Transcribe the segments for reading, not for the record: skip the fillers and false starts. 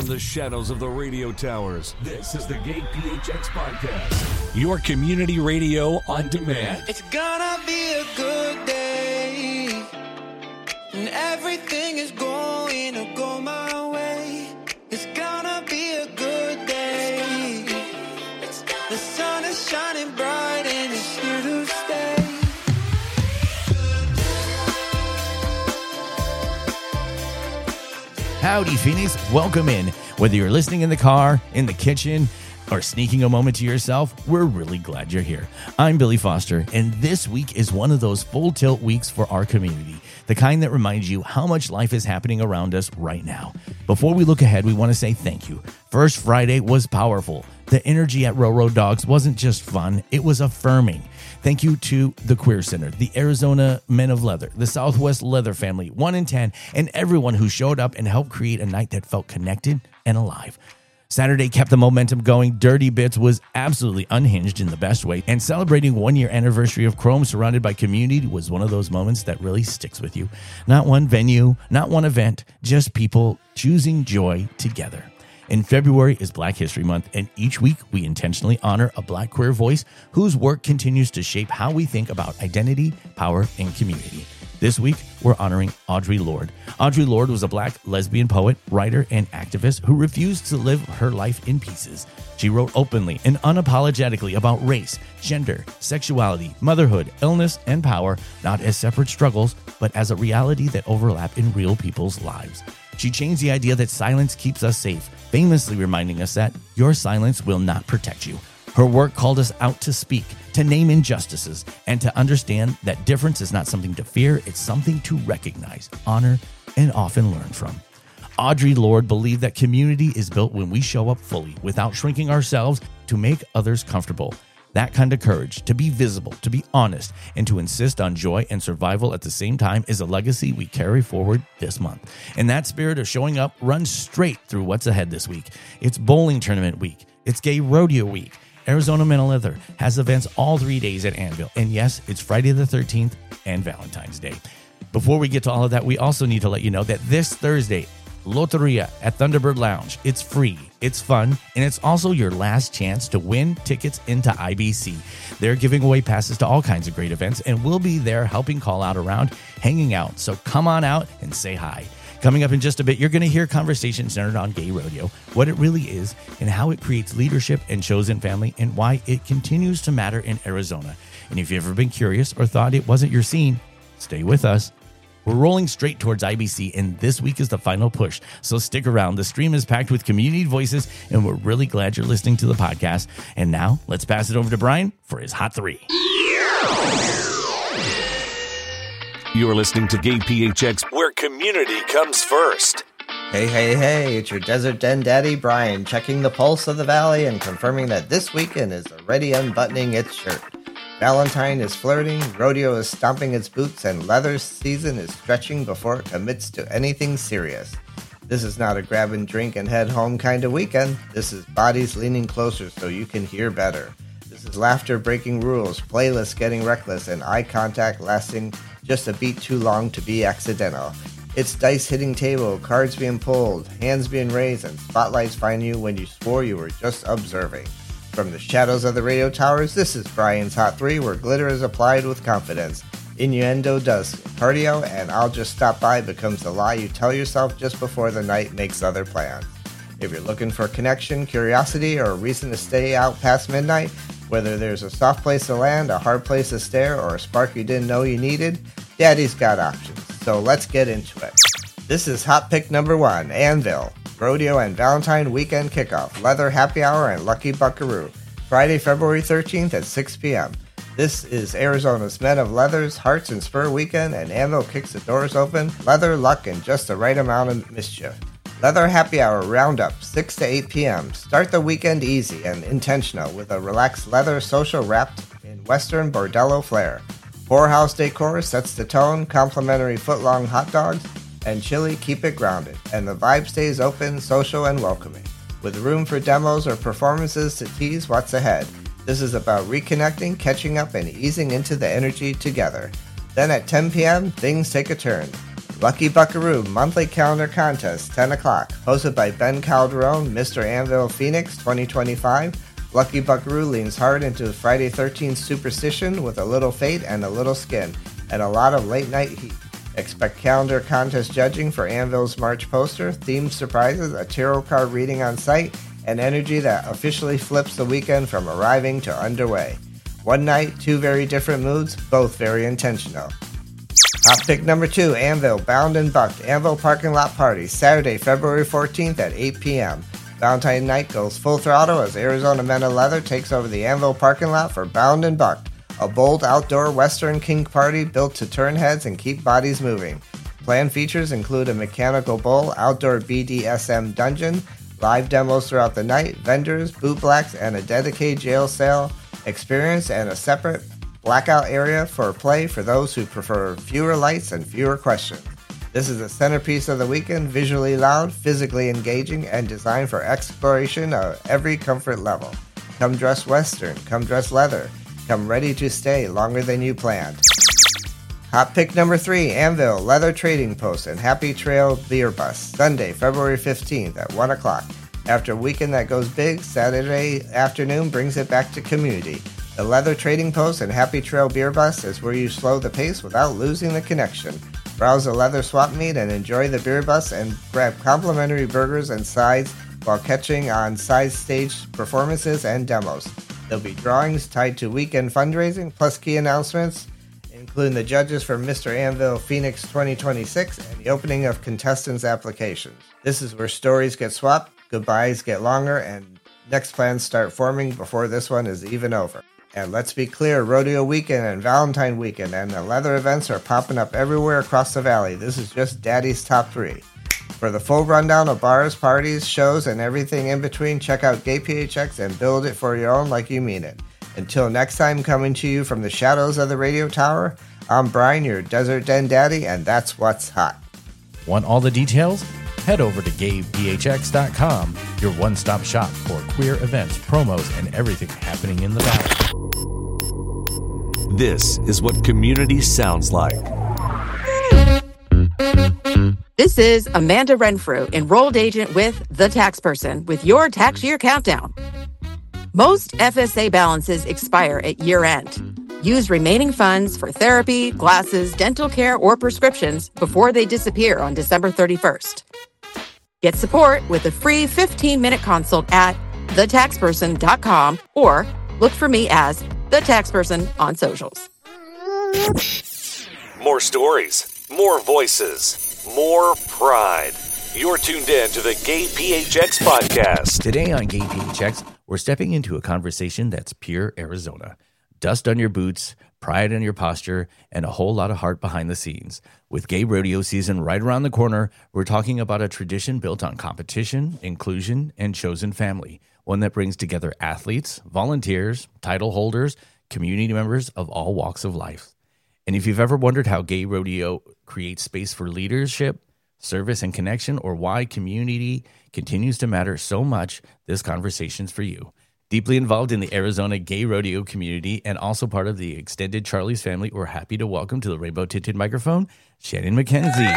from the shadows of the radio towers, this is the Gay PHX Podcast, your community radio on demand. It's gonna be a good day, and everything is going to go my way. It's gonna be a good day. The sun is shining bright and it's here to stay. Howdy, Phoenix. Welcome in. Whether you're listening in the car, in the kitchen, or sneaking a moment to yourself, we're really glad you're here. I'm Billy Foster, and this week is one of those full tilt weeks for our community, the kind that reminds you how much life is happening around us right now. Before we look ahead, we want to say thank you. First Friday was powerful. The energy at Railroad Dogs wasn't just fun, it was affirming. Thank you to the Queer Center, the Arizona Men of Leather, the Southwest Leather Family, 1 in 10, and everyone who showed up and helped create a night that felt connected and alive. Saturday kept the momentum going. Dirty Bits was absolutely unhinged in the best way, and celebrating 1 year anniversary of Chrome surrounded by community was one of those moments that really sticks with you. Not one venue, not one event, just people choosing joy together. In February is Black History Month, and each week we intentionally honor a Black queer voice whose work continues to shape how we think about identity, power, and community. This week, we're honoring Audre Lorde. Audre Lorde was a Black lesbian poet, writer, and activist who refused to live her life in pieces. She wrote openly and unapologetically about race, gender, sexuality, motherhood, illness, and power, not as separate struggles, but as a reality that overlap in real people's lives. She changed the idea that silence keeps us safe, famously reminding us that your silence will not protect you. Her work called us out to speak, to name injustices, and to understand that difference is not something to fear, it's something to recognize, honor, and often learn from. Audre Lorde believed that community is built when we show up fully, without shrinking ourselves, to make others comfortable. That kind of courage, to be visible, to be honest, and to insist on joy and survival at the same time is a legacy we carry forward this month. And that spirit of showing up runs straight through what's ahead this week. It's bowling tournament week. It's gay rodeo week. Arizona Men of Leather has events all 3 days at Anvil. And yes, it's Friday the 13th and Valentine's Day. Before we get to all of that, we also need to let you know that this Thursday, Loteria at Thunderbird Lounge. It's free, it's fun, and it's also your last chance to win tickets into IBC. They're giving away passes to all kinds of great events, and we'll be there helping call out around, hanging out. So come on out and say hi. Coming up in just a bit, you're going to hear conversations centered on gay rodeo, what it really is, and how it creates leadership and chosen family, and why it continues to matter in Arizona. And if you've ever been curious or thought it wasn't your scene, stay with us. We're rolling straight towards IBC, and this week is the final push. So stick around. The stream is packed with community voices, and we're really glad you're listening to the podcast. And now, let's pass it over to Brian for his Hot 3. You're listening to Gay PHX, where community comes first. Hey, it's your Desert Den Daddy, Brian, checking the pulse of the valley and confirming that this weekend is already unbuttoning its shirt. Valentine is flirting, rodeo is stomping its boots, and leather season is stretching before it commits to anything serious. This is not a grab and drink and head home kind of weekend. This is bodies leaning closer so you can hear better. This is laughter breaking rules, playlists getting reckless, and eye contact lasting just a beat too long to be accidental. It's dice hitting table, cards being pulled, hands being raised, and spotlights find you when you swore you were just observing. From the shadows of the radio towers, this is Brian's Hot 3, where glitter is applied with confidence. Innuendo does cardio, and I'll just stop by becomes the lie you tell yourself just before the night makes other plans. If you're looking for connection, curiosity, or a reason to stay out past midnight, whether there's a soft place to land, a hard place to stare, or a spark you didn't know you needed, Daddy's got options. So let's get into it. This is Hot Pick number 1, Anvil. Rodeo and Valentine weekend kickoff, Leather Happy Hour, and Lucky Buckaroo. Friday, February 13th at 6 p.m. This is Arizona's Men of Leather's Hearts and Spur weekend, and Anvil kicks the doors open. Leather, luck, and just the right amount of mischief. Leather Happy Hour Roundup, 6 to 8 p.m. Start the weekend easy and intentional with a relaxed leather social wrapped in Western Bordello flair. Whorehouse decor sets the tone, complimentary foot-long hot dogs, and chili keep it grounded, and the vibe stays open, social, and welcoming, with room for demos or performances to tease what's ahead. This is about reconnecting, catching up, and easing into the energy together. Then at 10 p.m., things take a turn. Lucky Buckaroo monthly calendar contest, 10 o'clock. Hosted by Ben Calderon, Mr. Anvil Phoenix 2025. Lucky Buckaroo leans hard into Friday 13th superstition with a little fate and a little skin, and a lot of late night heat. Expect calendar contest judging for Anvil's March poster, themed surprises, a tarot card reading on site, and energy that officially flips the weekend from arriving to underway. One night, two very different moods, both very intentional. Hot pick number 2, Anvil, Bound and Bucked, Anvil Parking Lot Party, Saturday, February 14th at 8 p.m. Valentine night goes full throttle as Arizona Men of Leather takes over the Anvil parking lot for Bound and Bucked, a bold outdoor Western kink party built to turn heads and keep bodies moving. Planned features include a mechanical bull, outdoor BDSM dungeon, live demos throughout the night, vendors, boot blacks, and a dedicated jail cell experience, and a separate blackout area for play for those who prefer fewer lights and fewer questions. This is the centerpiece of the weekend, visually loud, physically engaging, and designed for exploration of every comfort level. Come dress Western, come dress leather, come ready to stay longer than you planned. Hot pick number 3, Anvil, Leather Trading Post, and Happy Trail Beer Bus, Sunday, February 15th at 1 o'clock. After a weekend that goes big, Saturday afternoon brings it back to community. The Leather Trading Post and Happy Trail Beer Bus is where you slow the pace without losing the connection. Browse the leather swap meet and enjoy the beer bus and grab complimentary burgers and sides while catching on side stage performances and demos. There'll be drawings tied to weekend fundraising, plus key announcements, including the judges for Mr. Anvil Phoenix 2026 and the opening of contestants' applications. This is where stories get swapped, goodbyes get longer, and next plans start forming before this one is even over. And let's be clear, Rodeo Weekend and Valentine Weekend and the leather events are popping up everywhere across the valley. This is just Daddy's top 3. For the full rundown of bars, parties, shows, and everything in between, check out Gay PHX and build it for your own like you mean it. Until next time, coming to you from the shadows of the radio tower, I'm Brian, your Desert Den Daddy, and that's what's hot. Want all the details? Head over to gayphx.com, your one-stop shop for queer events, promos, and everything happening in the valley. This is what community sounds like. This is Amanda Renfrew, enrolled agent with The Tax Person, with your tax year countdown. Most FSA balances expire at year end. Use remaining funds for therapy, glasses, dental care, or prescriptions before they disappear on December 31st. Get support with a free 15-minute consult at thetaxperson.com or look for me as The Tax Person on socials. More stories, more voices, more pride. You're tuned in to the Gay PHX podcast. Today on Gay PHX, we're stepping into a conversation that's pure Arizona. Dust on your boots, pride in your posture, and a whole lot of heart behind the scenes. With gay rodeo season right around the corner, we're talking about a tradition built on competition, inclusion, and chosen family. One that brings together athletes, volunteers, title holders, community members of all walks of life. And if you've ever wondered how gay rodeo creates space for leadership, service, and connection, or why community continues to matter so much, this conversation's for you. Deeply involved in the Arizona gay rodeo community and also part of the extended Charlie's family, we're happy to welcome to the rainbow tinted microphone, Shannon McKenzie.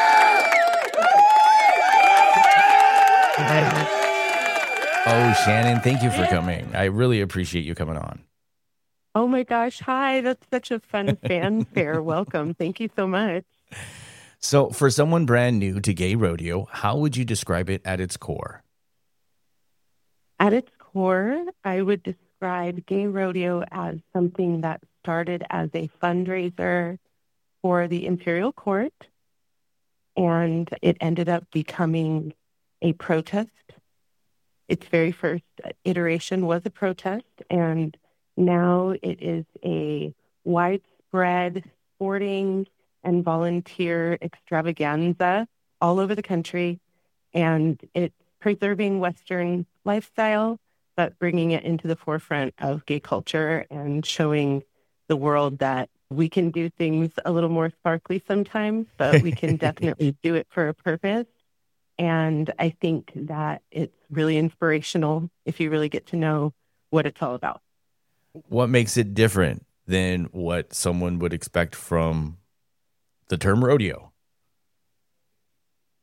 Oh, Shannon, thank you for coming. I really appreciate you coming on. Oh my gosh. Hi. That's such a fun fanfare. Welcome. Thank you so much. So for someone brand new to gay rodeo, how would you describe it at its core? At its core, I would describe gay rodeo as something that started as a fundraiser for the Imperial Court, and it ended up becoming a protest. Its very first iteration was a protest, and now it is a widespread sporting and volunteer extravaganza all over the country, and it's preserving Western lifestyle, but bringing it into the forefront of gay culture and showing the world that we can do things a little more sparkly sometimes, but we can definitely do it for a purpose. And I think that it's really inspirational if you really get to know what it's all about. What makes it different than what someone would expect from the term rodeo?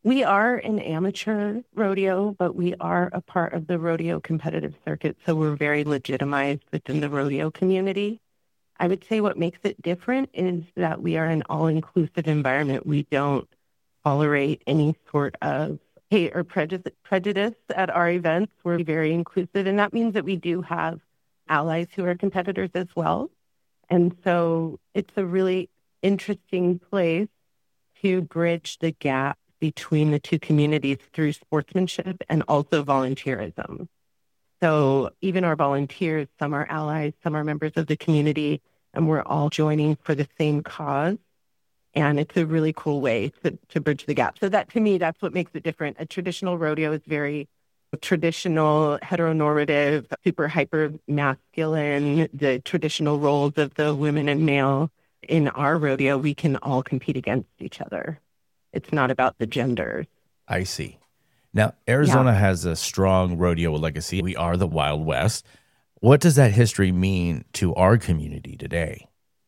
We are an amateur rodeo, but we are a part of the rodeo competitive circuit, so we're very legitimized within the rodeo community. I would say what makes it different is that we are an all-inclusive environment. We don't tolerate any sort of hate or prejudice at our events. We're very inclusive, and that means that we do have allies who are competitors as well. And so it's a really interesting place to bridge the gap between the two communities through sportsmanship and also volunteerism. So even our volunteers, some are allies, some are members of the community, and we're all joining for the same cause. And it's a really cool way to bridge the gap. So that, to me, that's what makes it different. A traditional rodeo is very traditional, heteronormative, super hyper masculine, the traditional roles of the women and male. In our rodeo, we can all compete against each other. It's not about the genders. I see. Now, Arizona has a strong rodeo legacy. We are the Wild West. What does that history mean to our community today?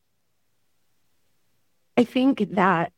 I think that,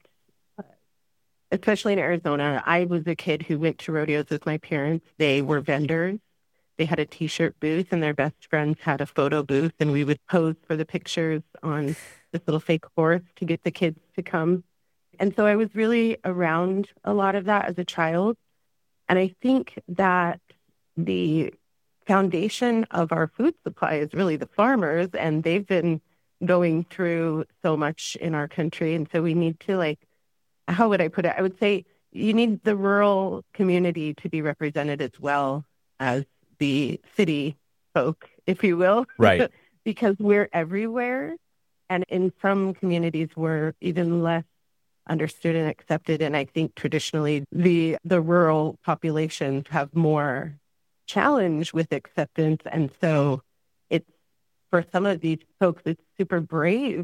especially in Arizona, I was a kid who went to rodeos with my parents. They were vendors. They had a T-shirt booth, and their best friends had a photo booth, and we would pose for the pictures on this little fake horse to get the kids to come. And so I was really around a lot of that as a child. And I think that the foundation of our food supply is really the farmers, and they've been going through so much in our country. And so we need to, how would I put it? I would say you need the rural community to be represented as well as the city folk, if you will. Right. Because we're everywhere. And in some communities, we're even less understood and accepted. And I think traditionally the rural populations have more challenge with acceptance. And so it's, for some of these folks, it's super brave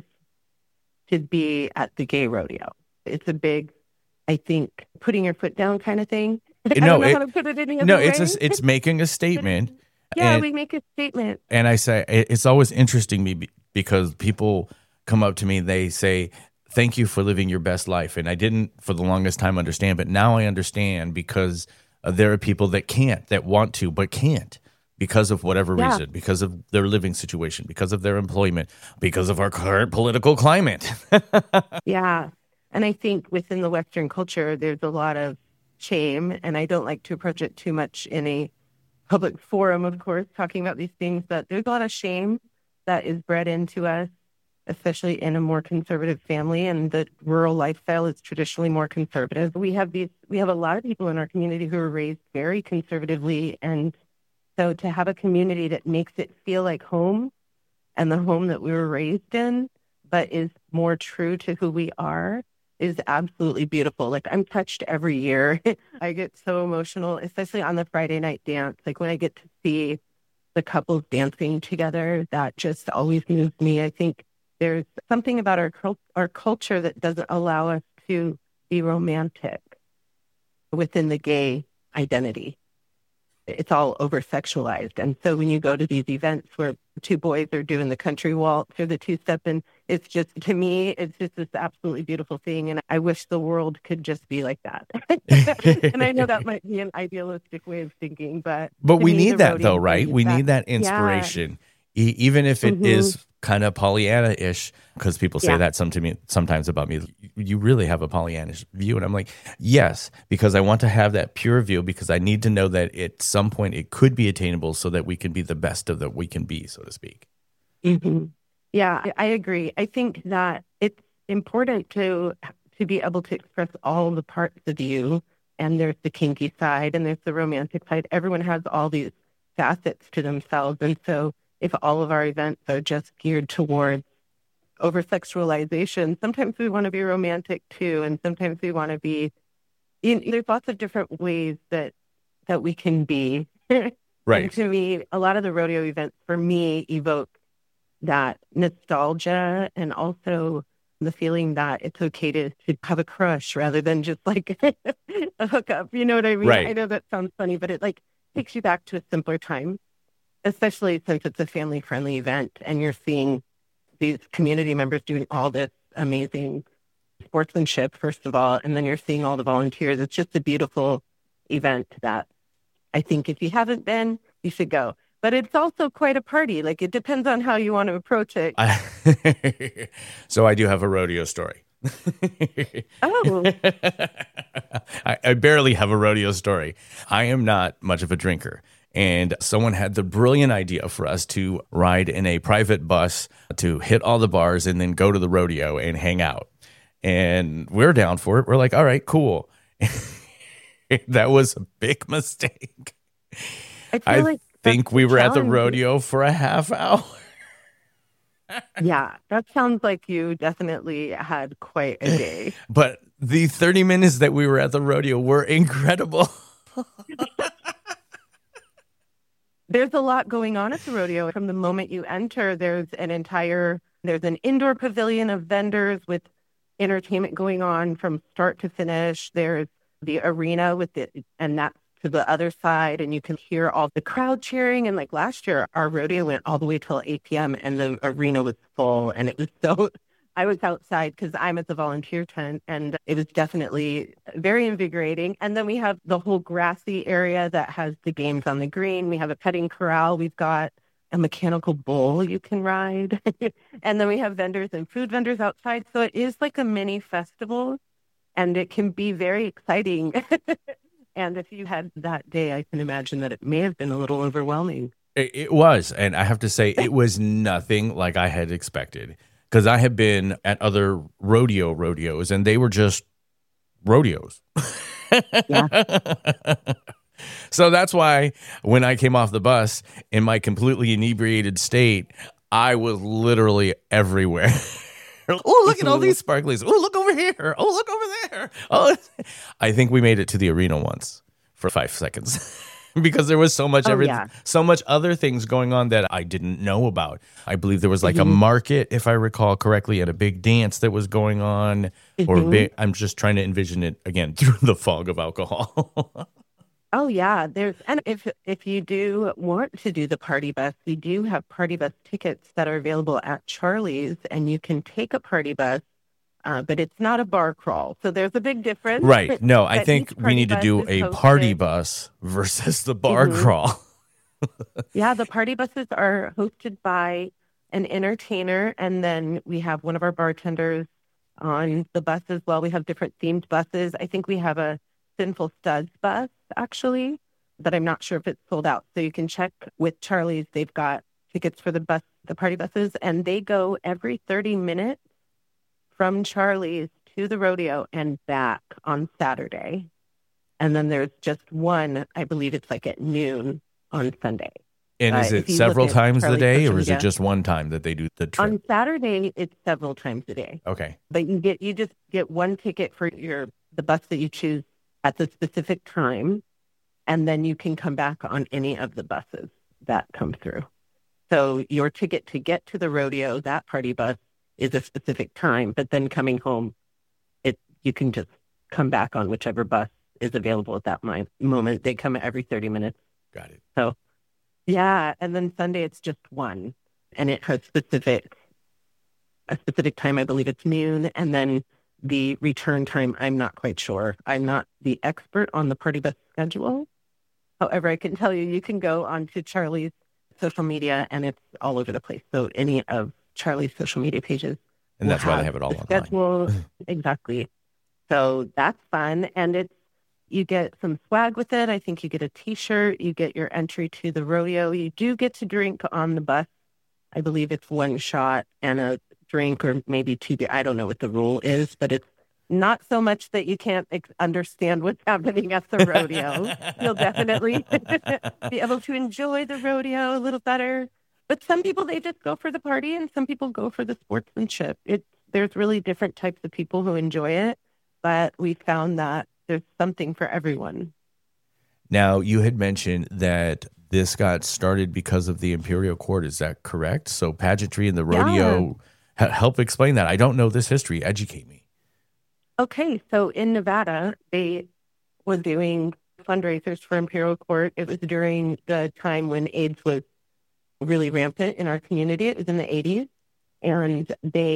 to be at the gay rodeo. It's a big, I think, putting your foot down kind of thing. I don't know how to put it any other way. It's making a statement. Yeah, we make a statement. And I say, it's always interesting me because people come up to me, they say, thank you for living your best life. And I didn't for the longest time understand, but now I understand because there are people that can't, that want to, but can't because of whatever reason, because of their living situation, because of their employment, because of our current political climate. Yeah. And I think within the Western culture, there's a lot of shame, and I don't like to approach it too much in a public forum, of course, talking about these things, but there's a lot of shame that is bred into us, especially in a more conservative family, and the rural lifestyle is traditionally more conservative. We have a lot of people in our community who are raised very conservatively, and so to have a community that makes it feel like home and the home that we were raised in, but is more true to who we are, is absolutely beautiful. Like, I'm touched every year. I get so emotional, especially on the Friday night dance. Like, when I get to see the couples dancing together, that just always moves me. I think there's something about our culture that doesn't allow us to be romantic within the gay identity. It's all over-sexualized. And so when you go to these events where two boys are doing the country waltz or the two-step, and it's just, to me, it's just this absolutely beautiful thing. And I wish the world could just be like that. And I know that might be an idealistic way of thinking, but we need that, though, right? We need that inspiration, even if it is kind of Pollyanna-ish, because people say that sometimes about me. You really have a Pollyanna-ish view. And I'm like, yes, because I want to have that pure view, because I need to know that at some point it could be attainable so that we can be the best of that we can be, so to speak. Mm-hmm. Yeah, I agree. I think that it's important to be able to express all the parts of you. And there's the kinky side and there's the romantic side. Everyone has all these facets to themselves. And so if all of our events are just geared towards over-sexualization, sometimes we want to be romantic too, and sometimes we want to be, there's lots of different ways that we can be. Right. And to me, a lot of the rodeo events for me evoke that nostalgia and also the feeling that it's okay to have a crush rather than just like a hookup. You know what I mean? Right. I know that sounds funny, but it takes you back to a simpler time, especially since it's a family-friendly event and you're seeing these community members doing all this amazing sportsmanship, first of all, and then you're seeing all the volunteers. It's just a beautiful event that I think if you haven't been, you should go. But it's also quite a party. Like, it depends on how you want to approach it. So I do have a rodeo story. Oh, I barely have a rodeo story. I am not much of a drinker. And someone had the brilliant idea for us to ride in a private bus to hit all the bars and then go to the rodeo and hang out. And we're down for it. We're like, all right, cool. That was a big mistake. I feel like think that's we the were at the challenge. rodeo for a half hour. Yeah, that sounds like you definitely had quite a day. But the 30 minutes that we were at the rodeo were incredible. There's a lot going on at the rodeo. From the moment you enter, there's an indoor pavilion of vendors with entertainment going on from start to finish. There's the arena and that's to the other side, and you can hear all the crowd cheering. And like last year, our rodeo went all the way till 8 p.m. and the arena was full. And it was I was outside because I'm at the volunteer tent, and it was definitely very invigorating. And then we have the whole grassy area that has the games on the green. We have a petting corral. We've got a mechanical bull you can ride. And then we have vendors and food vendors outside. So it is like a mini festival, and it can be very exciting. And if you had that day, I can imagine that it may have been a little overwhelming. It was. And I have to say, it was nothing like I had expected. Because I have been at other rodeos, and they were just rodeos. So that's why when I came off the bus in my completely inebriated state, I was literally everywhere. Oh, look at all these sparklies. Oh, look over here. Oh, look over there. Oh, I think we made it to the arena once for 5 seconds. Because there was so much so much other things going on that I didn't know about. I believe there was like a market, if I recall correctly, and a big dance that was going on. I'm just trying to envision it again through the fog of alcohol. Oh yeah, and if you do want to do the party bus, we do have party bus tickets that are available at Charlie's, and you can take a party bus, but it's not a bar crawl. So there's a big difference. Right. No, I think we need to do a party bus versus the bar crawl. Yeah, the party buses are hosted by an entertainer, and then we have one of our bartenders on the bus as well. We have different themed buses. I think we have a Sinful Studs bus, actually, but I'm not sure if it's sold out. So you can check with Charlie's. They've got tickets for the party buses, and they go every 30 minutes from Charlie's to the rodeo and back on Saturday. And then there's just one, I believe it's like at noon on Sunday. And is it several times a day, or is it just one time that they do the trip? On Saturday, it's several times a day. Okay. But you just get one ticket for the bus that you choose at the specific time, and then you can come back on any of the buses that come through. So your ticket to get to the rodeo, that party bus, is a specific time, but then coming home, you can just come back on whichever bus is available at that moment. They come every 30 minutes. Got it. So, yeah, and then Sunday it's just one, and it has a specific time. I believe it's noon, and then the return time, I'm not quite sure. I'm not the expert on the party bus schedule. However, I can tell you can go onto Charlie's social media, and it's all over the place. So any of Charlie's social media pages. And that's why they have it all online. Schedule. Exactly. So that's fun. And you get some swag with it. I think you get a T-shirt. You get your entry to the rodeo. You do get to drink on the bus. I believe it's one shot and a drink, or maybe two. I don't know what the rule is, but it's not so much that you can't understand what's happening at the rodeo. You'll definitely be able to enjoy the rodeo a little better. But some people, they just go for the party, and some people go for the sportsmanship. There's really different types of people who enjoy it, but we found that there's something for everyone. Now, you had mentioned that this got started because of the Imperial Court. Is that correct? So pageantry and the rodeo, help explain that. I don't know this history. Educate me. Okay, so in Nevada, they were doing fundraisers for Imperial Court. It was during the time when AIDS was really rampant in our community. It was in the 80s. And they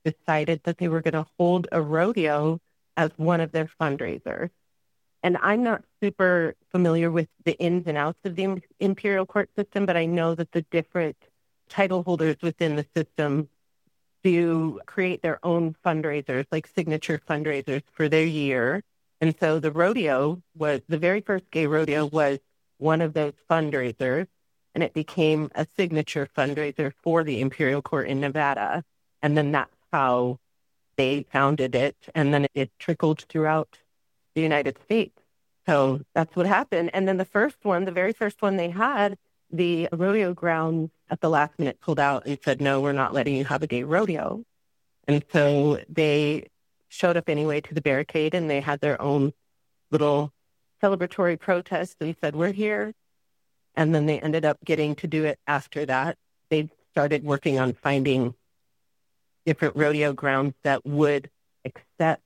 decided that they were going to hold a rodeo as one of their fundraisers. And I'm not super familiar with the ins and outs of the imperial court system, but I know that the different title holders within the system do create their own fundraisers, like signature fundraisers for their year. And so the rodeo was, the very first gay rodeo was one of those fundraisers, and it became a signature fundraiser for the Imperial Court in Nevada. And then that's how they founded it. And then it trickled throughout the United States. So that's what happened. And then the very first one they had, the rodeo grounds at the last minute pulled out and said, no, we're not letting you have a gay rodeo. And so they showed up anyway to the barricade, and they had their own little celebratory protest and said, we're here. And then they ended up getting to do it after that. They started working on finding different rodeo grounds that would accept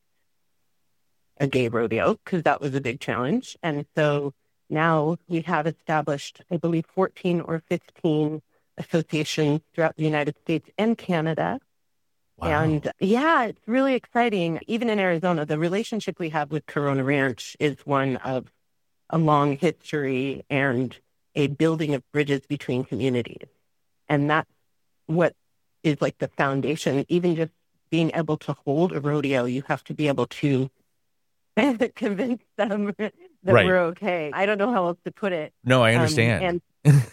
a gay rodeo, because that was a big challenge. And so now we have established, I believe, 14 or 15 associations throughout the United States and Canada. Wow. And yeah, it's really exciting. Even in Arizona, the relationship we have with Corona Ranch is one of a long history and a building of bridges between communities. And that's what is like the foundation. Even just being able to hold a rodeo, you have to be able to convince them that we're okay. I don't know how else to put it. No, I understand.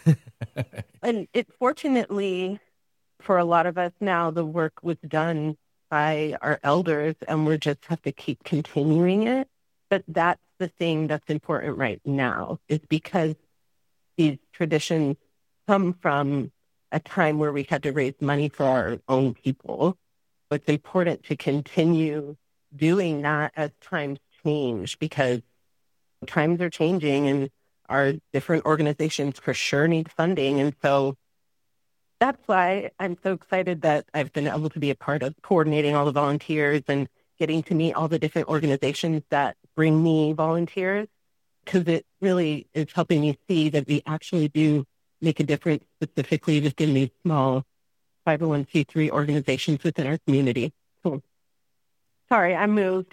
And it fortunately, for a lot of us now, the work was done by our elders, and we just have to keep continuing it. But that's the thing that's important right now, is because these traditions come from a time where we had to raise money for our own people. It's important to continue doing that as times change, because times are changing and our different organizations for sure need funding. And so that's why I'm so excited that I've been able to be a part of coordinating all the volunteers and getting to meet all the different organizations that bring me volunteers, because it really is helping me see that we actually do make a difference, specifically just in these small 501c3 organizations within our community. So, sorry, I moved.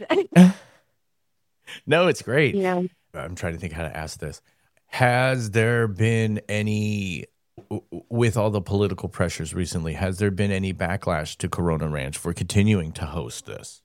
No, it's great. Yeah. I'm trying to think how to ask this. Has there been any, with all the political pressures recently, has there been any backlash to Corona Ranch for continuing to host this?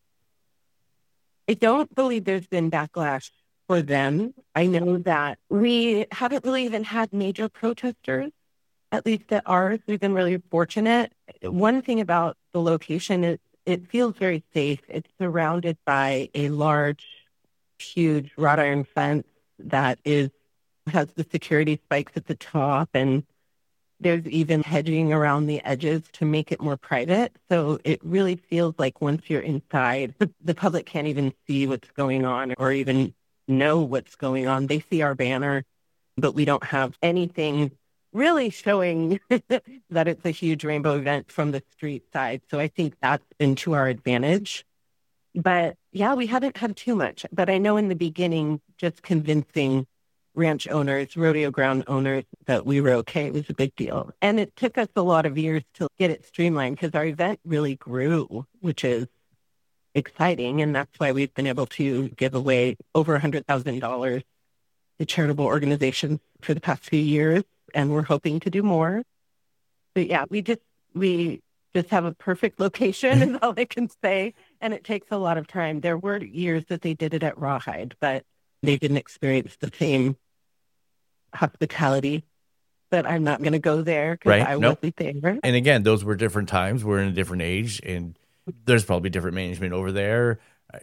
I don't believe there's been backlash for them. I know that we haven't really even had major protesters, at least at ours. We've been really fortunate. One thing about the location is it feels very safe. It's surrounded by a large, huge wrought iron fence that has the security spikes at the top, and there's even hedging around the edges to make it more private. So it really feels like once you're inside, the public can't even see what's going on or even know what's going on. They see our banner, but we don't have anything really showing that it's a huge rainbow event from the street side. So I think that's been to our advantage. But yeah, we haven't had too much. But I know in the beginning, just convincing ranch owners, rodeo ground owners that we were okay was a big deal. And it took us a lot of years to get it streamlined, because our event really grew, which is exciting. And that's why we've been able to give away over $100,000 to charitable organizations for the past few years. And we're hoping to do more. But yeah, we just have a perfect location is all I can say. And it takes a lot of time. There were years that they did it at Rawhide, but they didn't experience the same hospitality. But I'm not going to go there because I wasn't there. And again, those were different times. We're in a different age, and there's probably different management over there.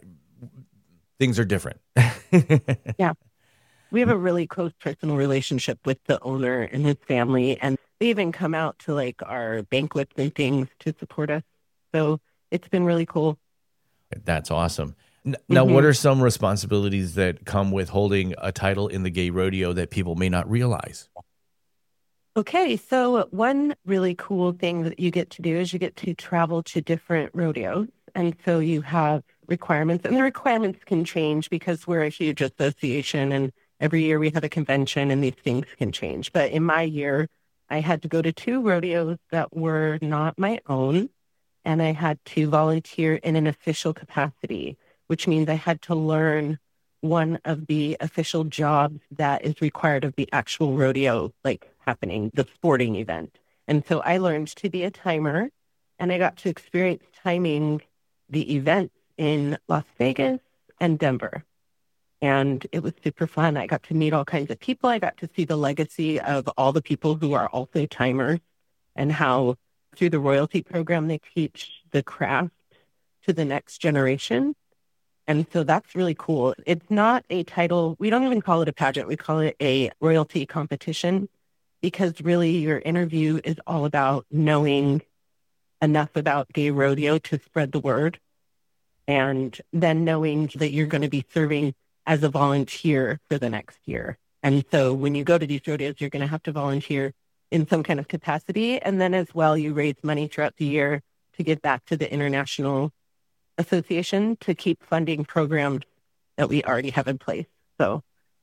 Things are different. Yeah. We have a really close personal relationship with the owner and his family, and they even come out to like our banquets and things to support us. So it's been really cool. That's awesome. Now, what are some responsibilities that come with holding a title in the gay rodeo that people may not realize? Okay, so one really cool thing that you get to do is you get to travel to different rodeos. And so you have requirements, and the requirements can change because we're a huge association, and every year we have a convention and these things can change. But in my year, I had to go to 2 rodeos that were not my own. and I had to volunteer in an official capacity, which means I had to learn one of the official jobs that is required of the actual rodeo, like happening, the sporting event. And so I learned to be a timer, and I got to experience timing the events in Las Vegas and Denver. And it was super fun. I got to meet all kinds of people. I got to see the legacy of all the people who are also timers and how through the royalty program, they teach the craft to the next generation. And so that's really cool. It's not a title. We don't even call it a pageant. We call it a royalty competition because really your interview is all about knowing enough about gay rodeo to spread the word and then knowing that you're going to be serving as a volunteer for the next year. And so when you go to these rodeos, you're going to have to volunteer in some kind of capacity. And then as well, you raise money throughout the year to give back to the International Association to keep funding programs that we already have in place. So,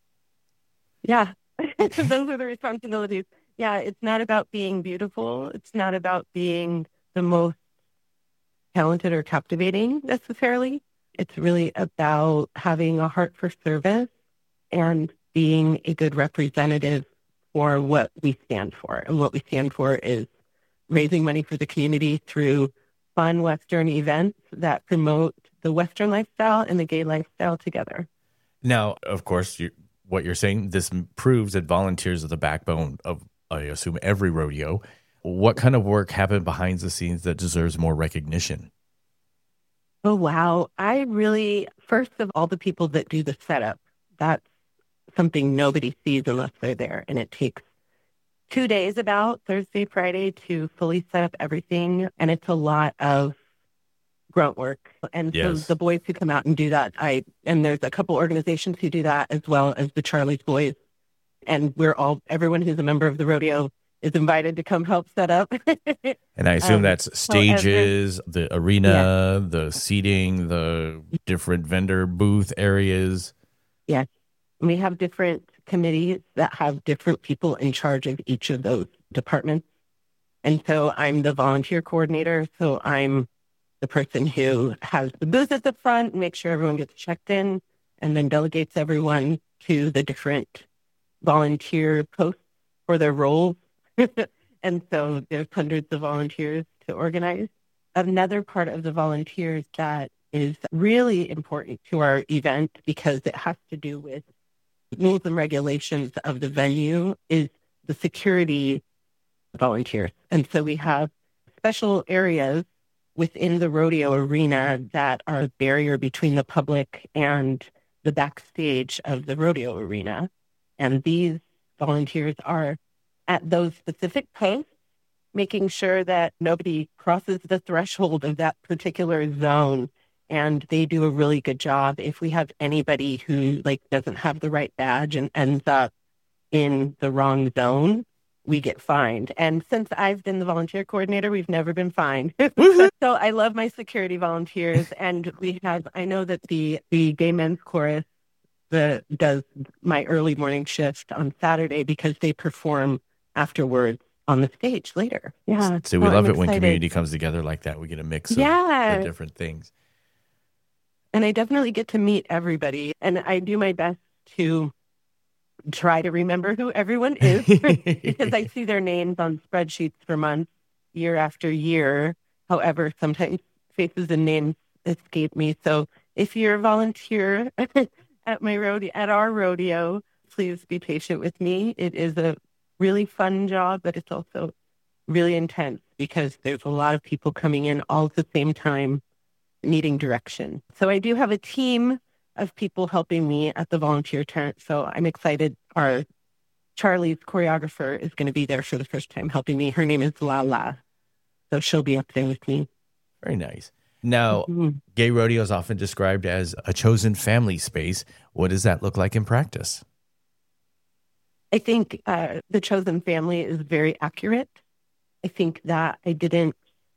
yeah, those are the responsibilities. Yeah, it's not about being beautiful. It's not about being the most talented or captivating necessarily. It's really about having a heart for service and being a good representative for what we stand for. And what we stand for is raising money for the community through fun Western events that promote the Western lifestyle and the gay lifestyle together. Now, of course, what you're saying, this proves that volunteers are the backbone of, I assume, every rodeo. What kind of work happened behind the scenes that deserves more recognition? Oh, wow. I really, first of all, the people that do the setup, that's something nobody sees unless they're there. And it takes 2 days, about Thursday, Friday, to fully set up everything. And it's a lot of grunt work. And so the boys who come out and do that, and there's a couple organizations who do that as well as the Charlie's Boys. And everyone who's a member of the rodeo is invited to come help set up. And I assume that's stages, the arena, the seating, the different vendor booth areas. Yes. We have different committees that have different people in charge of each of those departments. And so I'm the volunteer coordinator. So I'm the person who has the booth at the front, make sure everyone gets checked in, and then delegates everyone to the different volunteer posts for their roles. And so there's hundreds of volunteers to organize. Another part of the volunteers that is really important to our event because it has to do with rules and regulations of the venue is the security volunteers. And so we have special areas within the rodeo arena that are a barrier between the public and the backstage of the rodeo arena. And these volunteers are at those specific posts, making sure that nobody crosses the threshold of that particular zone. And they do a really good job. If we have anybody who doesn't have the right badge and ends up in the wrong zone, we get fined. And since I've been the volunteer coordinator, we've never been fined. So I love my security volunteers. And I know that the Gay Men's Chorus does my early morning shift on Saturday because they perform afterwards on the stage later. Yeah. So we love it when community comes together like that. We get a mix of the different things. And I definitely get to meet everybody. And I do my best to try to remember who everyone is because I see their names on spreadsheets for months, year after year. However, sometimes faces and names escape me. So if you're a volunteer at our rodeo, please be patient with me. It is a really fun job, but it's also really intense because there's a lot of people coming in all at the same time needing direction. So I do have a team of people helping me at the volunteer tent. So I'm excited. Our Charlie's choreographer is going to be there for the first time helping me. Her name is Lala. So she'll be up there with me. Very nice. Now, gay rodeo is often described as a chosen family space. What does that look like in practice? I think the chosen family is very accurate. I think that I didn't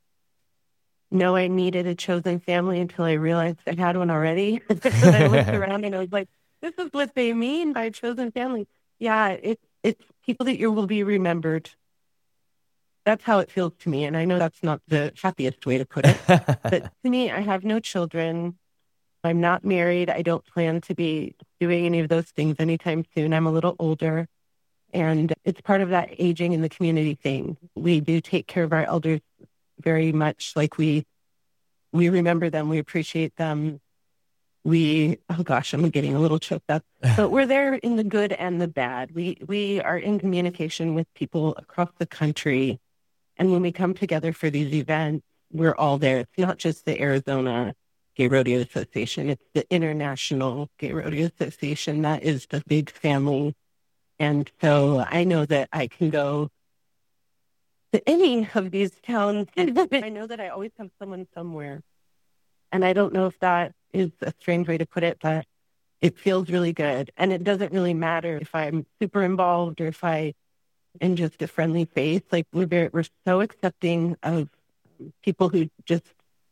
know I needed a chosen family until I realized I had one already. And I looked around and I was like, this is what they mean by chosen family. Yeah, it's people that you will be remembered. That's how it feels to me. And I know that's not the happiest way to put it. But to me, I have no children. I'm not married. I don't plan to be doing any of those things anytime soon. I'm a little older. And it's part of that aging in the community thing. We do take care of our elders very much, like we remember them. We appreciate them. Oh gosh, I'm getting a little choked up. But we're there in the good and the bad. We are in communication with people across the country. And when we come together for these events, we're all there. It's not just the Arizona Gay Rodeo Association. It's the International Gay Rodeo Association. That is the big family. And so I know that I can go to any of these towns. I know that I always have someone somewhere. And I don't know if that is a strange way to put it, but it feels really good. And it doesn't really matter if I'm super involved or if I am just a friendly face. Like we're so accepting of people who just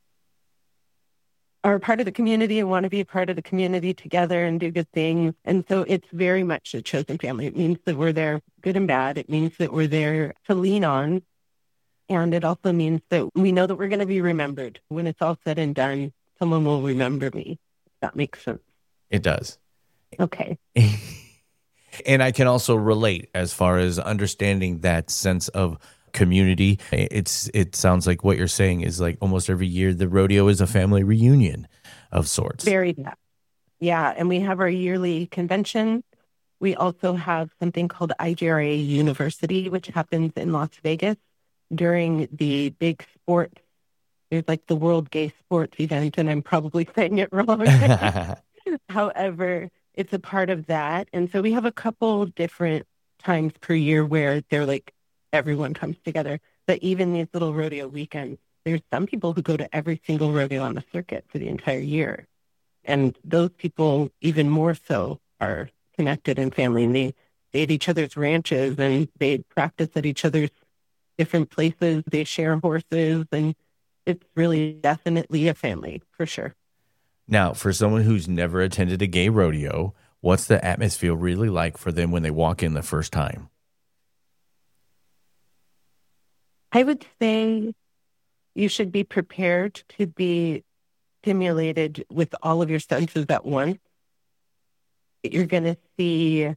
are a part of the community and want to be a part of the community together and do good things. And so it's very much a chosen family. It means that we're there good and bad. It means that we're there to lean on. And it also means that we know that we're going to be remembered. When it's all said and done, someone will remember me. If that makes sense. It does. Okay. And I can also relate as far as understanding that sense of community. It sounds like what you're saying is like almost every year the rodeo is a family reunion of sorts. Very that. Yeah. And we have our yearly convention. We also have something called IGRA University, which happens in Las Vegas during the big sport. There's like the World Gay Sports event, and I'm probably saying it wrong. However, it's a part of that. And so we have a couple different times per year where they're like, everyone comes together. But even these little rodeo weekends, there's some people who go to every single rodeo on the circuit for the entire year. And those people, even more so, are connected in family. And they stay at each other's ranches and they practice at each other's different places. They share horses, and it's really definitely a family for sure. Now, for someone who's never attended a gay rodeo, what's the atmosphere really like for them when they walk in the first time? I would say you should be prepared to be stimulated with all of your senses at once. You're going to see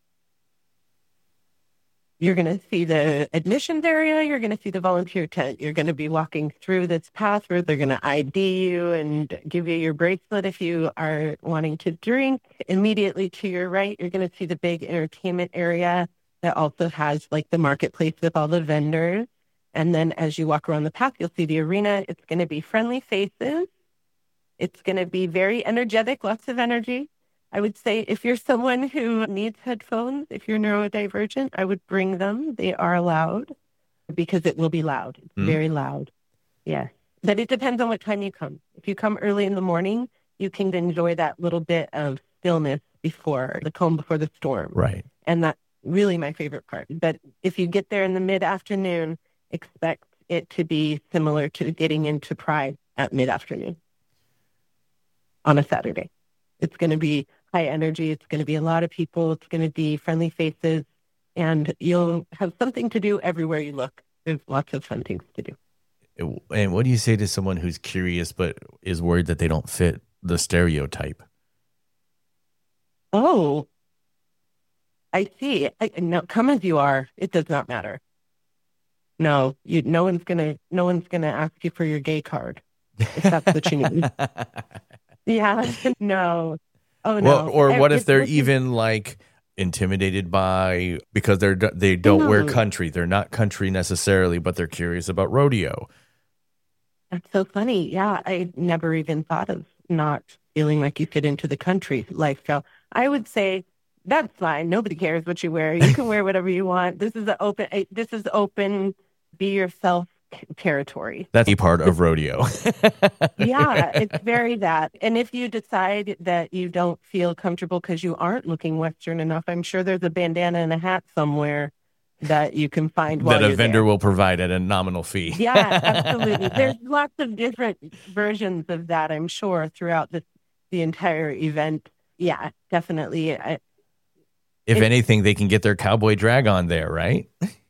the admissions area. You're going to see the volunteer tent. You're going to be walking through this path where they're going to ID you and give you your bracelet if you are wanting to drink. Immediately to your right, you're going to see the big entertainment area that also has like the marketplace with all the vendors. And then as you walk around the path, you'll see the arena. It's going to be friendly faces. It's going to be very energetic, lots of energy. I would say if you're someone who needs headphones, if you're neurodivergent, I would bring them. They are allowed because it will be loud. It's very loud. Yes. But it depends on what time you come. If you come early in the morning, you can enjoy that little bit of stillness before the calm before the storm. Right. And that's really my favorite part. But if you get there in the mid-afternoon, expect it to be similar to getting into Pride at mid-afternoon on a Saturday. It's going to be high energy. It's going to be a lot of people. It's going to be friendly faces. And you'll have something to do everywhere you look. There's lots of fun things to do. And what do you say to someone who's curious but is worried that they don't fit the stereotype? Oh, I see. No, come as you are. It does not matter. No, no one's gonna ask you for your gay card if that's what you need. Yeah, no. Oh no. Well, or what if they're even like intimidated by because they don't wear country? They're not country necessarily, but they're curious about rodeo. That's so funny. Yeah, I never even thought of not feeling like you fit into the country lifestyle. I would say that's fine. Nobody cares what you wear. You can wear whatever you want. This is open. Be yourself territory. That's a part of rodeo. Yeah, it's very that. And if you decide that you don't feel comfortable because you aren't looking Western enough, I'm sure there's a bandana and a hat somewhere that you can find while that a you're vendor there. will provide at a nominal fee. Yeah, absolutely. There's lots of different versions of that, I'm sure, throughout the entire event. Yeah, definitely. If anything, they can get their cowboy drag on there, right?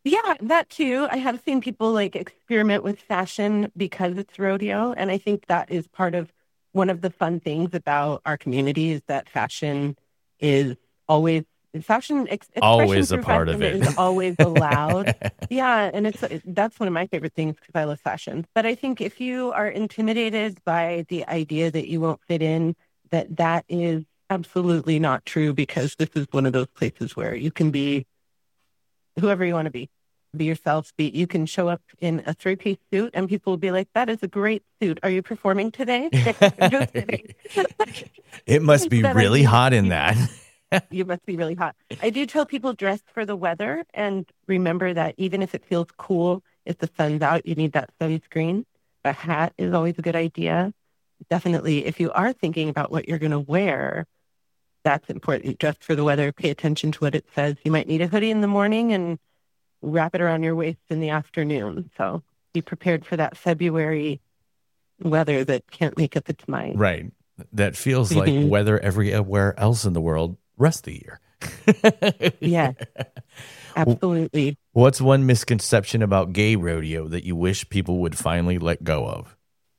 Yeah, that too. I have seen people like experiment with fashion because it's rodeo. And I think that is part of one of the fun things about our community is that is always, expression Always a through part of fashion it. is always allowed. Yeah, and that's one of my favorite things because I love fashion. But I think if you are intimidated by the idea that you won't fit in, that is absolutely not true because this is one of those places where you can be whoever you want to be. Be yourself. You can show up in a 3-piece suit and people will be like, that is a great suit. Are you performing today? Just kidding. It must be That really idea- hot in that. You must be really hot. I do tell people dress for the weather and remember that even if it feels cool, if the sun's out, you need that sunscreen. A hat is always a good idea. Definitely, if you are thinking about what you're going to wear, that's important. Dress for the weather. Pay attention to what it says. You might need a hoodie in the morning and wrap it around your waist in the afternoon. So be prepared for that February weather that can't make up its mind. Right. That feels like weather everywhere else in the world rest of the year. Yeah, absolutely. What's one misconception about gay rodeo that you wish people would finally let go of?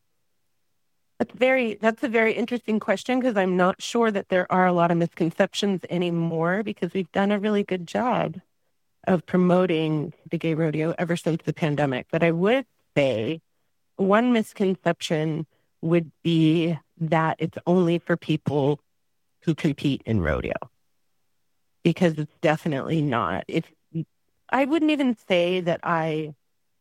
That's a very interesting question because I'm not sure that there are a lot of misconceptions anymore because we've done a really good job of promoting the gay rodeo ever since the pandemic. But I would say one misconception would be that it's only for people who compete in rodeo, because it's definitely not. I wouldn't even say that I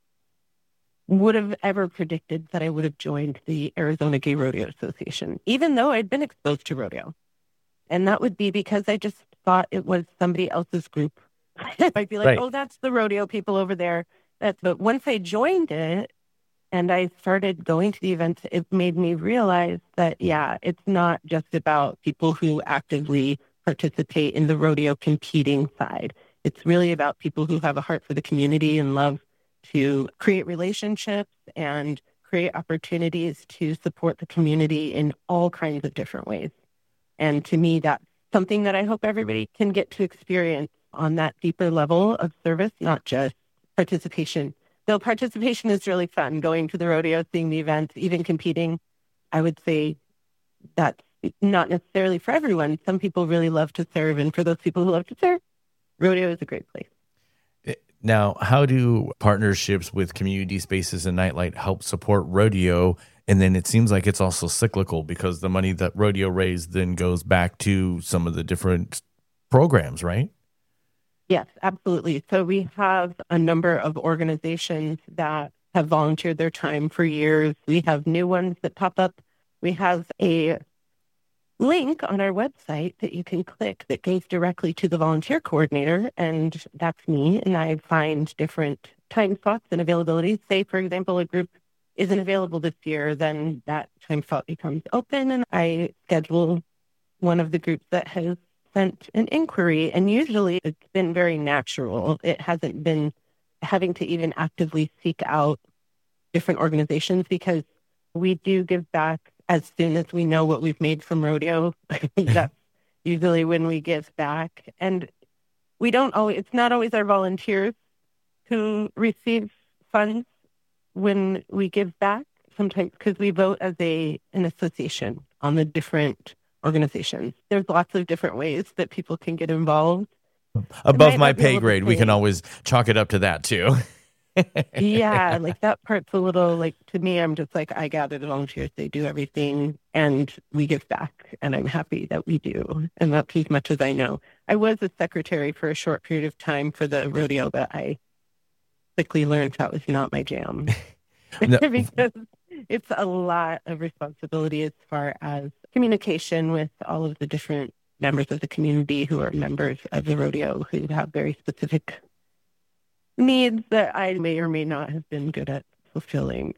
would have ever predicted that I would have joined the Arizona Gay Rodeo Association, even though I'd been exposed to rodeo. And that would be because I just thought it was somebody else's group. I'd be like, Right. Oh, that's the rodeo people over there. But once I joined it and I started going to the events, it made me realize that, yeah, it's not just about people who actively participate in the rodeo competing side. It's really about people who have a heart for the community and love to create relationships and create opportunities to support the community in all kinds of different ways. And to me, that's something that I hope everybody can get to experience on that deeper level of service, not just participation. Though participation is really fun, going to the rodeo, seeing the events, even competing. I would say that's not necessarily for everyone. Some people really love to serve. And for those people who love to serve, rodeo is a great place. Now, how do partnerships with community spaces and Nightlight help support rodeo? And then it seems like it's also cyclical because the money that rodeo raised then goes back to some of the different programs, right? Yes, absolutely. So we have a number of organizations that have volunteered their time for years. We have new ones that pop up. We have a link on our website that you can click that goes directly to the volunteer coordinator, and that's me. And I find different time slots and availabilities. Say, for example, a group isn't available this year, then that time slot becomes open, and I schedule one of the groups that has sent an inquiry. And usually it's been very natural. It hasn't been having to even actively seek out different organizations because we do give back as soon as we know what we've made from rodeo. That's usually when we give back. And it's not always our volunteers who receive funds when we give back, sometimes because we vote as an association on the different organizations. There's lots of different ways that people can get involved. Above my pay grade, we can always chalk it up to that too. Yeah, like that part's a little like, to me, I'm just like, I gather the volunteers, they do everything and we give back, and I'm happy that we do. And that's as much as I know. I was a secretary for a short period of time for the rodeo, but I quickly learned that was not my jam. No. Because it's a lot of responsibility as far as communication with all of the different members of the community who are members of the rodeo who have very specific needs that I may or may not have been good at fulfilling.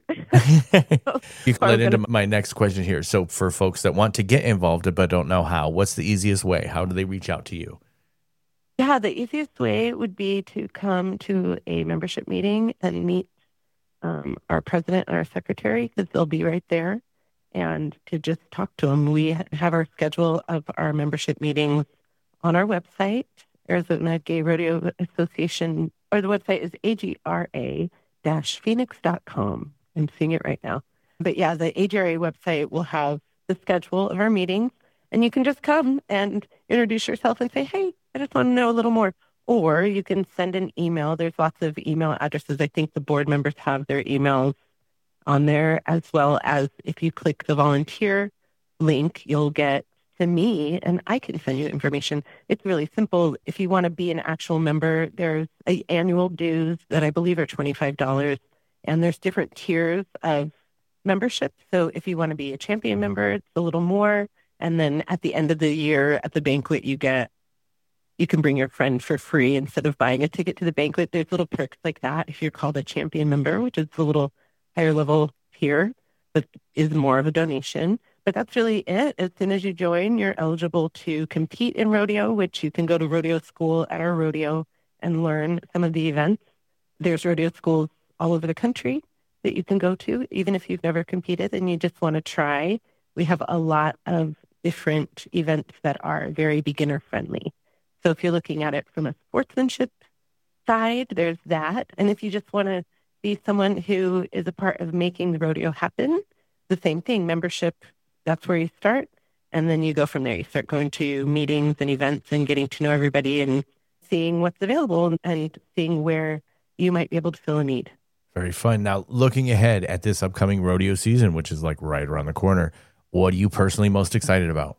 You led into my next question here. So for folks that want to get involved but don't know how, what's the easiest way? How do they reach out to you? Yeah, the easiest way would be to come to a membership meeting and meet our president and our secretary, because they'll be right there, and to just talk to them. We have our schedule of our membership meetings on our website, Arizona Gay Rodeo Association or the website is agra-phoenix.com. I'm seeing it right now. But yeah, the AGRA website will have the schedule of our meetings, and you can just come and introduce yourself and say, hey, I just want to know a little more. Or you can send an email. There's lots of email addresses. I think the board members have their emails on there, as well as if you click the volunteer link, you'll get to me and I can send you information. It's really simple. If you want to be an actual member, there's annual dues that I believe are $25, and there's different tiers of membership. So if you want to be a champion member, it's a little more. And then at the end of the year at the banquet, you can bring your friend for free instead of buying a ticket to the banquet. There's little perks like that if you're called a champion member, which is a little higher level tier, but is more of a donation. But that's really it. As soon as you join, you're eligible to compete in rodeo, which you can go to rodeo school at our rodeo and learn some of the events. There's rodeo schools all over the country that you can go to, even if you've never competed and you just want to try. We have a lot of different events that are very beginner friendly. So if you're looking at it from a sportsmanship side, there's that. And if you just want to be someone who is a part of making the rodeo happen, the same thing, membership, that's where you start. And then you go from there. You start going to meetings and events and getting to know everybody and seeing what's available and seeing where you might be able to fill a need. Very fun. Now, looking ahead at this upcoming rodeo season, which is like right around the corner, what are you personally most excited about?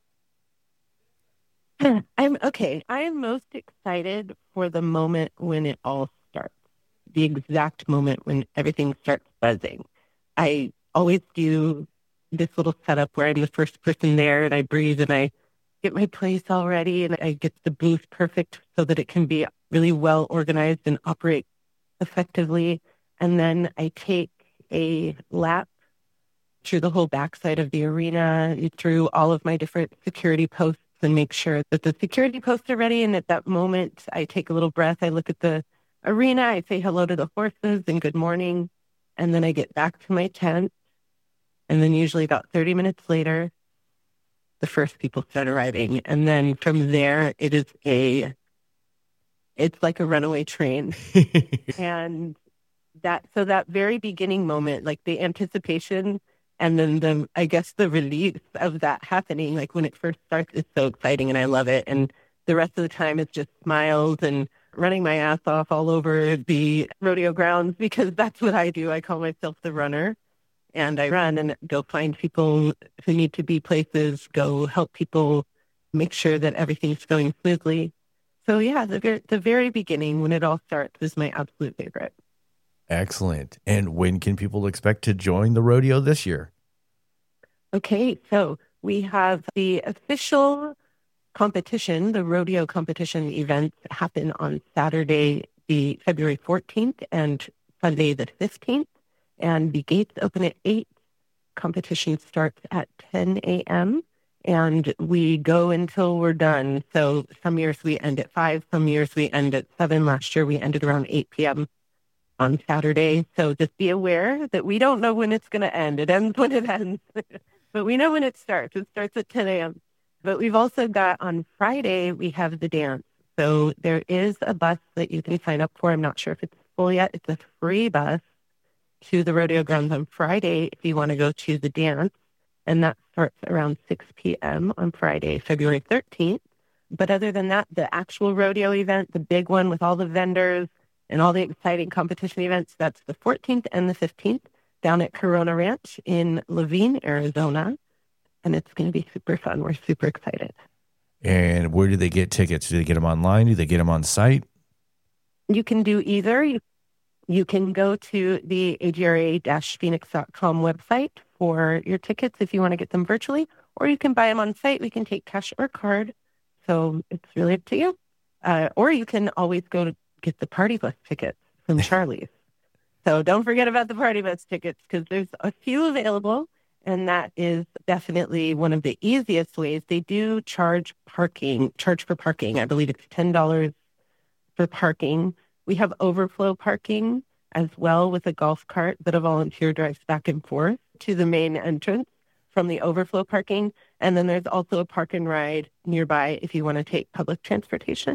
I'm most excited for the moment when it all starts, the exact moment when everything starts buzzing. I always do this little setup where I'm the first person there and I breathe and I get my place all ready and I get the booth perfect so that it can be really well organized and operate effectively. And then I take a lap through the whole backside of the arena, through all of my different security posts, and make sure that the security posts are ready. And at that moment, I take a little breath. I look at the arena. I say hello to the horses and good morning. And then I get back to my tent. And then usually about 30 minutes later, the first people start arriving. And then from there, it's like a runaway train. And that very beginning moment, like the anticipation and then the release of that happening, like when it first starts, is so exciting and I love it. And the rest of the time it's just smiles and running my ass off all over the rodeo grounds, because that's what I do. I call myself the runner, and I run and go find people who need to be places, go help people, make sure that everything's going smoothly. So yeah, the very beginning when it all starts is my absolute favorite. Excellent. And when can people expect to join the rodeo this year? Okay, so we have the official competition, the rodeo competition events happen on Saturday, the February 14th and Sunday the 15th. And the gates open at 8. Competition starts at 10 a.m. and we go until we're done. So some years we end at 5, some years we end at 7. Last year we ended around 8 p.m. on Saturday. So just be aware that we don't know when it's going to end. It ends when it ends. But we know when it starts. It starts at 10 a.m. But we've also got on Friday, we have the dance. So there is a bus that you can sign up for. I'm not sure if it's full yet. It's a free bus to the rodeo grounds on Friday if you want to go to the dance. And that starts around 6 p.m. on Friday, February 13th. But other than that, the actual rodeo event, the big one with all the vendors and all the exciting competition events, that's the 14th and the 15th down at Corona Ranch in Levine, Arizona. And it's going to be super fun. We're super excited. And where do they get tickets? Do they get them online? Do they get them on site? You can do either. You can go to the agra-phoenix.com website for your tickets if you want to get them virtually, or you can buy them on site. We can take cash or card. So it's really up to you. Or you can always go to get the party bus tickets from Charlie's. So don't forget about the party bus tickets, because there's a few available, and that is definitely one of the easiest ways. They do charge for parking. I believe it's $10 for parking. We have overflow parking as well, with a golf cart that a volunteer drives back and forth to the main entrance from the overflow parking. And then there's also a park and ride nearby if you want to take public transportation.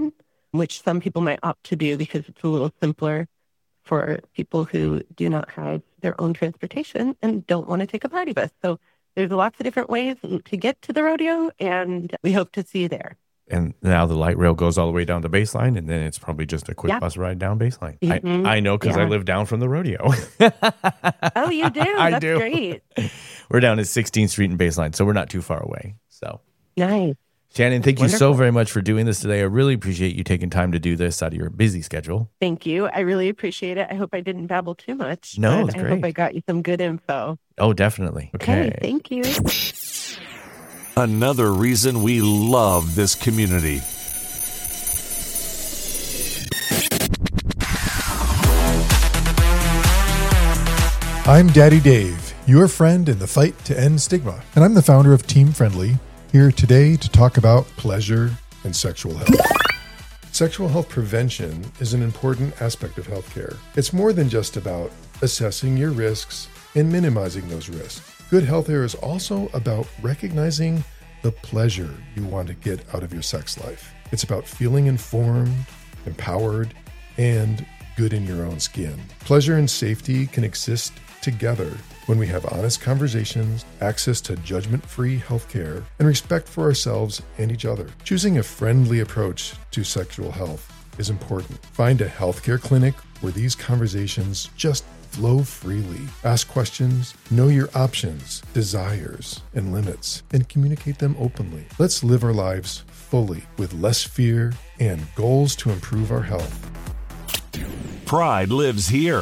which some people might opt to do because it's a little simpler for people who do not have their own transportation and don't want to take a party bus. So there's lots of different ways to get to the rodeo, and we hope to see you there. And now the light rail goes all the way down to Baseline, and then it's probably just a quick bus ride down Baseline. Mm-hmm. I know because I live down from the rodeo. Oh, you do? That's great. We're down at 16th Street and Baseline, so we're not too far away. So nice. Shannon, thank you so very much for doing this today. I really appreciate you taking time to do this out of your busy schedule. Thank you. I really appreciate it. I hope I didn't babble too much. No, it's great. great. I hope I got you some good info. Oh, definitely. Okay. Thank you. Another reason we love this community. I'm Daddy Dave, your friend in the fight to end stigma, and I'm the founder of Team Friendly, here today to talk about pleasure and sexual health. Sexual health prevention is an important aspect of healthcare. It's more than just about assessing your risks and minimizing those risks. Good healthcare is also about recognizing the pleasure you want to get out of your sex life. It's about feeling informed, empowered, and good in your own skin. Pleasure and safety can exist together when we have honest conversations, access to judgment-free healthcare, and respect for ourselves and each other. Choosing a friendly approach to sexual health is important. Find a healthcare clinic where these conversations just flow freely. Ask questions, know your options, desires, and limits, and communicate them openly. Let's live our lives fully with less fear and goals to improve our health. Pride lives here.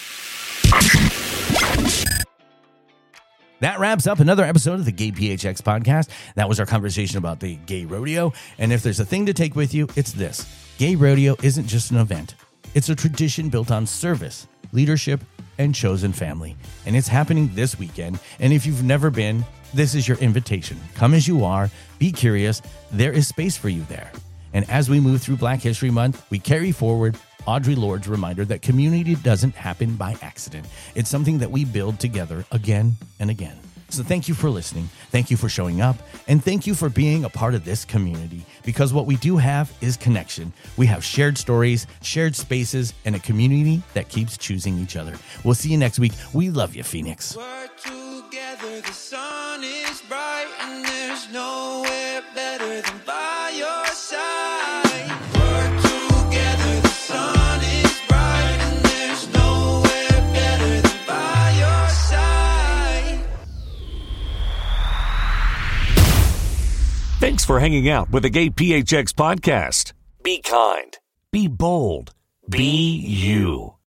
That wraps up another episode of the Gay PHX podcast. That was our conversation about the gay rodeo. And if there's a thing to take with you, it's this. Gay rodeo isn't just an event. It's a tradition built on service, leadership, and chosen family. And it's happening this weekend. And if you've never been, this is your invitation. Come as you are. Be curious. There is space for you there. And as we move through Black History Month, we carry forward Audre Lorde's reminder that community doesn't happen by accident. It's something that we build together again and again. So thank you for listening. Thank you for showing up. And thank you for being a part of this community. Because what we do have is connection. We have shared stories, shared spaces, and a community that keeps choosing each other. We'll see you next week. We love you, Phoenix. We're together, the sun is bright, and there's nowhere better than by your side. We're together, the sun is bright, and there's nowhere better than by your side. Thanks for hanging out with the Gay PHX podcast. Be kind. Be bold. Be you.